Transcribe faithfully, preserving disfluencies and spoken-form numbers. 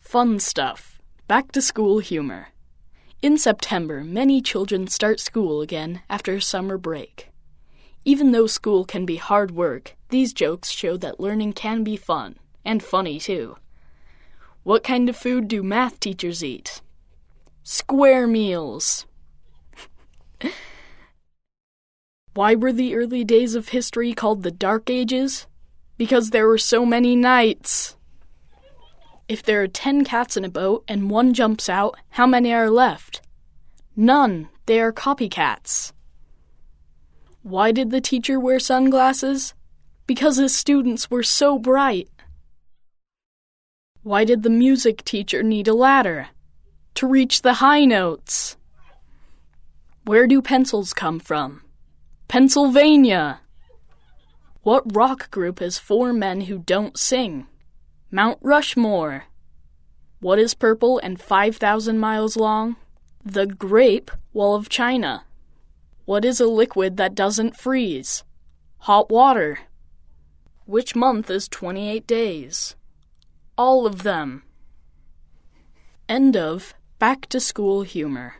Fun stuff. Back to school humor. In September, many children start school again after summer break. Even though school can be hard work, these jokes show that learning can be fun, and funny too. What kind of food do math teachers eat? Square meals. Why were the early days of history called the Dark Ages? Because there were so many nights. If there are ten cats in a boat and one jumps out, how many are left? None. They are copycats. Why did the teacher wear sunglasses? Because his students were so bright. Why did the music teacher need a ladder? To reach the high notes. Where do pencils come from? Pennsylvania. What rock group has four men who don't sing? Mount Rushmore. What is purple and five thousand miles long? The Great Wall of China. What is a liquid that doesn't freeze? Hot water. Which month is twenty-eight days? All of them. End of Back to School Humor.